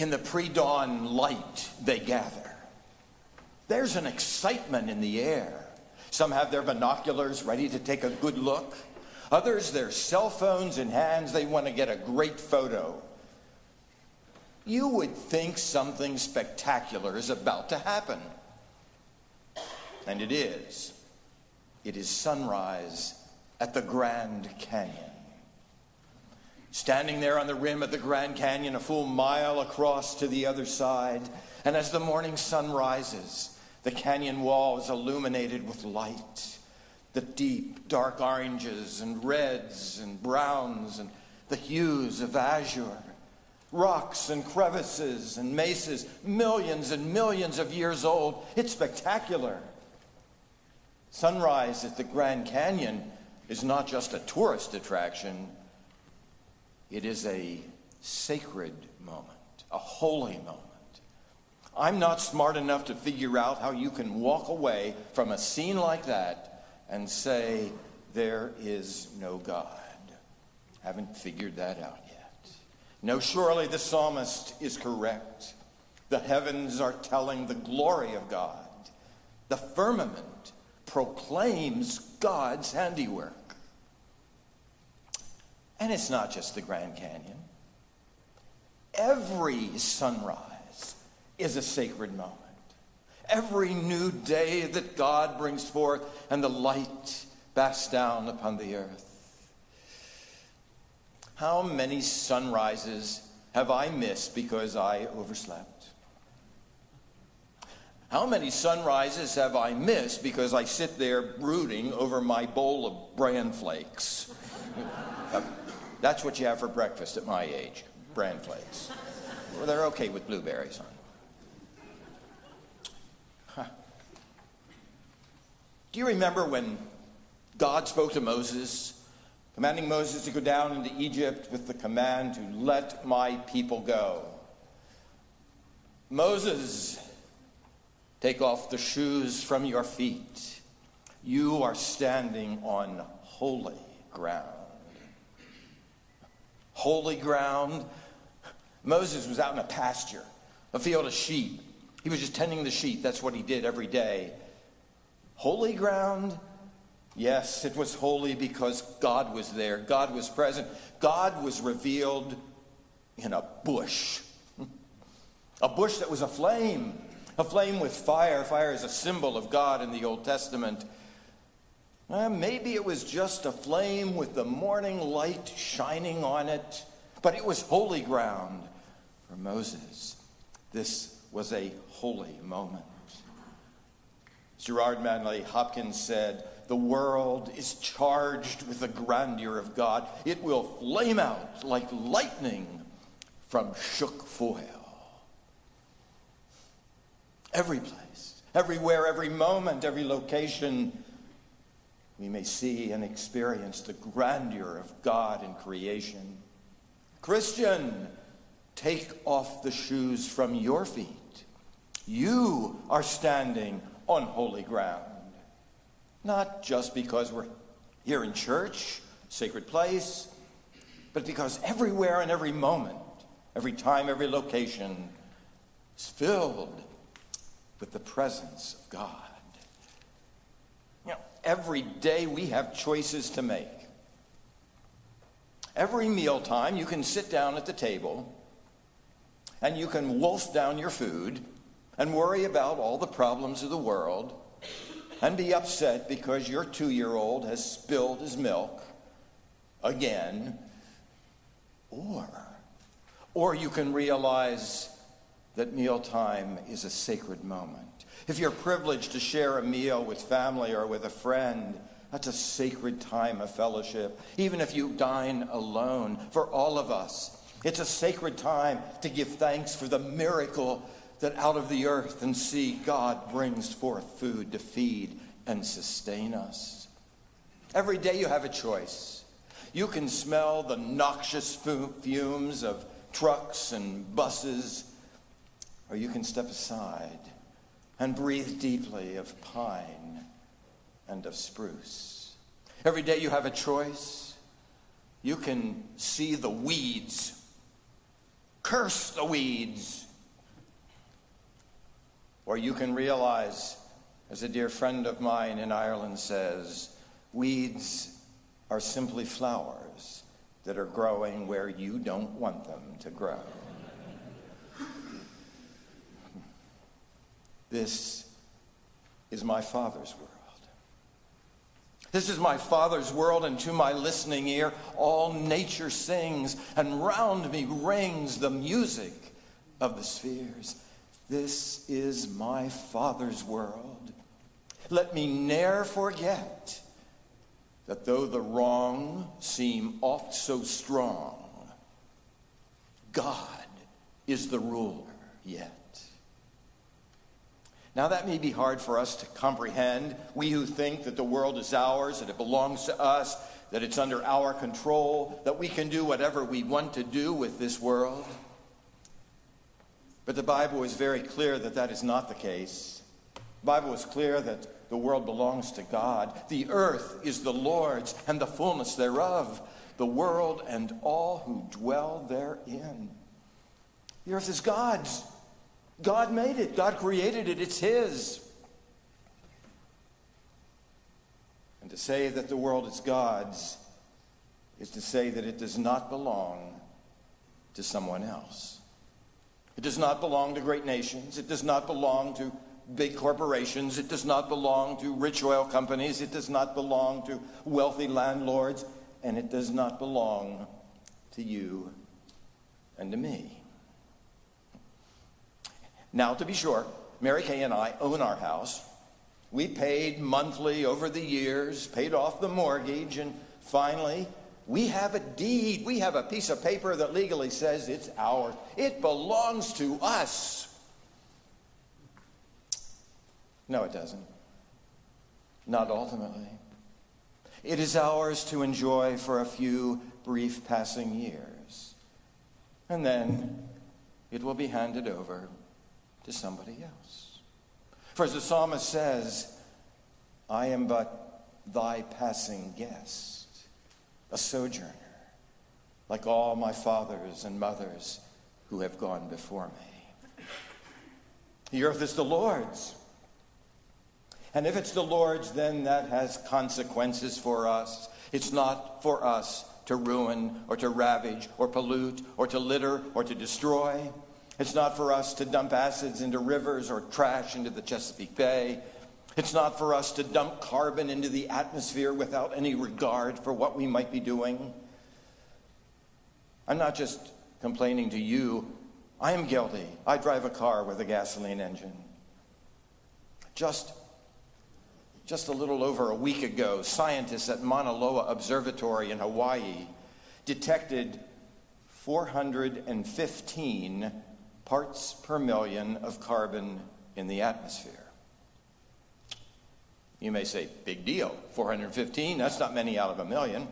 In the pre-dawn light, they gather. There's an excitement in the air. Some have their binoculars ready to take a good look. Others, their cell phones in hands, they want to get a great photo. You would think something spectacular is about to happen. And it is. It is sunrise at the Grand Canyon. Standing there on the rim of the Grand Canyon, a full mile across to the other side, and as the morning sun rises, the canyon wall is illuminated with light. The deep, dark oranges and reds and browns and the hues of azure. Rocks and crevices and mesas, millions and millions of years old. It's spectacular. Sunrise at the Grand Canyon is not just a tourist attraction. It is a sacred moment, a holy moment. I'm not smart enough to figure out how you can walk away from a scene like that and say, there is no God. Haven't figured that out yet. No, surely the psalmist is correct. The heavens are telling the glory of God. The firmament proclaims God's handiwork. And it's not just the Grand Canyon. Every sunrise is a sacred moment. Every new day that God brings forth and the light basks down upon the earth. How many sunrises have I missed because I overslept? How many sunrises have I missed because I sit there brooding over my bowl of bran flakes? That's what you have for breakfast at my age, bran flakes. Well, they're okay with blueberries on them. Do you remember when God spoke to Moses, commanding Moses to go down into Egypt with the command to let my people go? Moses, take off the shoes from your feet. You are standing on holy ground. Holy ground. Moses was out in a pasture, a field of sheep. He was just tending the sheep. That's what he did every day. Holy ground? Yes, it was holy because God was there. God was present. God was revealed in a bush. A bush that was aflame with fire. Fire is a symbol of God in the Old Testament. Maybe it was just a flame with the morning light shining on it, but it was holy ground for Moses. This was a holy moment. Gerard Manley Hopkins said, the world is charged with the grandeur of God. It will flame out like lightning from shook foil. Every place, everywhere, every moment, every location, we may see and experience the grandeur of God in creation. Christian, take off the shoes from your feet. You are standing on holy ground. Not just because we're here in church, sacred place, but because everywhere and every moment, every time, every location is filled with the presence of God. Every day we have choices to make. Every mealtime you can sit down at the table and you can wolf down your food and worry about all the problems of the world and be upset because your 2-year-old has spilled his milk again. Or you can realize that mealtime is a sacred moment. If you're privileged to share a meal with family or with a friend, that's a sacred time of fellowship. Even if you dine alone, for all of us, it's a sacred time to give thanks for the miracle that out of the earth and sea God brings forth food to feed and sustain us. Every day you have a choice. You can smell the noxious fumes of trucks and buses, or you can step aside and breathe deeply of pine and of spruce. Every day you have a choice. You can see the weeds curse the weeds. Or you can realize, as a dear friend of mine in Ireland says, weeds are simply flowers that are growing where you don't want them to grow. This is my Father's world. This is my Father's world, and to my listening ear, all nature sings, and round me rings the music of the spheres. This is my Father's world. Let me ne'er forget that though the wrong seem oft so strong, God is the ruler yet. Now that may be hard for us to comprehend, we who think that the world is ours, that it belongs to us, that it's under our control, that we can do whatever we want to do with this world. But the Bible is very clear that that is not the case. The Bible is clear that the world belongs to God. The earth is the Lord's and the fullness thereof, the world and all who dwell therein. The earth is God's. God made it. God created it. It's His. And to say that the world is God's is to say that it does not belong to someone else. It does not belong to great nations. It does not belong to big corporations. It does not belong to rich oil companies. It does not belong to wealthy landlords. And it does not belong to you and to me. Now, to be sure, Mary Kay and I own our house. We paid monthly over the years, paid off the mortgage, and finally, we have a deed. We have a piece of paper that legally says it's ours. It belongs to us. No, it doesn't. Not ultimately. It is ours to enjoy for a few brief passing years. And then it will be handed over to somebody else. For as the psalmist says, I am but thy passing guest, a sojourner, like all my fathers and mothers who have gone before me. The earth is the Lord's. And if it's the Lord's, then that has consequences for us. It's not for us to ruin or to ravage or pollute or to litter or to destroy. It's not for us to dump acids into rivers or trash into the Chesapeake Bay. It's not for us to dump carbon into the atmosphere without any regard for what we might be doing. I'm not just complaining to you. I am guilty. I drive a car with a gasoline engine. Just a little over a week ago, scientists at Mauna Loa Observatory in Hawaii detected 415 parts per million of carbon in the atmosphere. You may say, big deal, 415, that's not many out of a million.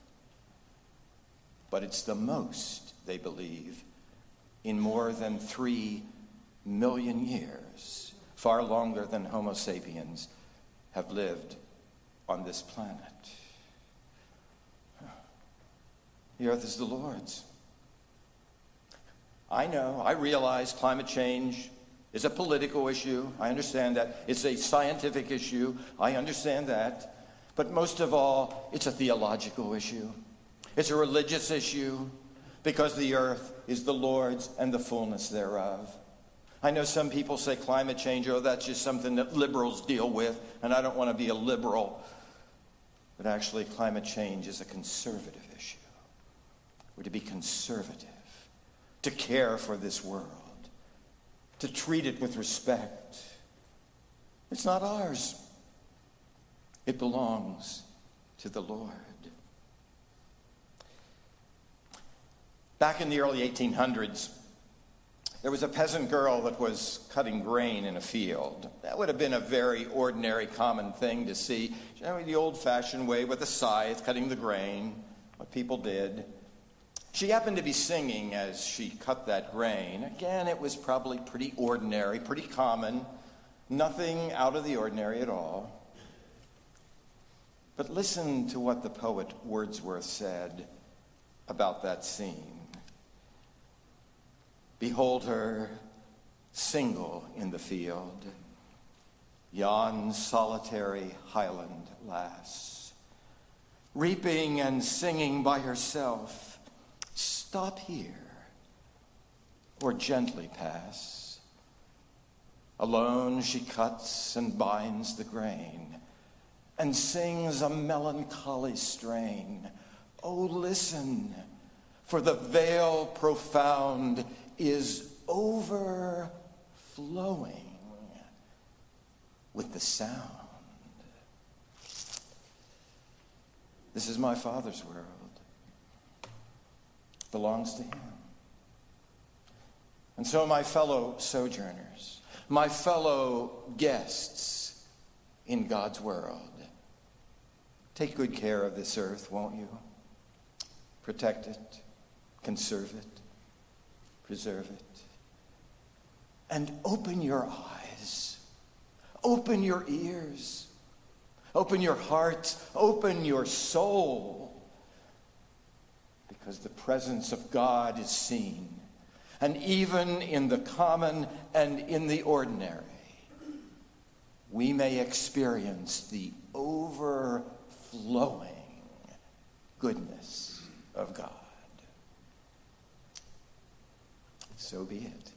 But it's the most, they believe, in more than 3 million years, far longer than Homo sapiens have lived on this planet. The earth is the Lord's. I know, I realize climate change is a political issue. I understand that. It's a scientific issue. I understand that. But most of all, it's a theological issue. It's a religious issue because the earth is the Lord's and the fullness thereof. I know some people say climate change, oh, that's just something that liberals deal with, and I don't want to be a liberal. But actually, climate change is a conservative issue. We're to be conservative, to care for this world, to treat it with respect. It's not ours. It belongs to the Lord. Back in the early 1800s, there was a peasant girl that was cutting grain in a field. That would have been a very ordinary, common thing to see. You know, the old-fashioned way with a scythe, cutting the grain, what people did. She happened to be singing as she cut that grain. Again, it was probably pretty ordinary, pretty common, nothing out of the ordinary at all. But listen to what the poet Wordsworth said about that scene. Behold her single in the field, yon solitary highland lass, reaping and singing by herself. Stop here, or gently pass. Alone she cuts and binds the grain, and sings a melancholy strain. Oh, listen, for the vale profound is overflowing with the sound. This is my Father's world. It belongs to him. And so, my fellow sojourners, my fellow guests in God's world, take good care of this earth, won't you? Protect it, conserve it, preserve it. And open your eyes, open your ears, open your heart, open your soul, because the presence of God is seen. And even in the common and in the ordinary, we may experience the overflowing goodness of God. So be it.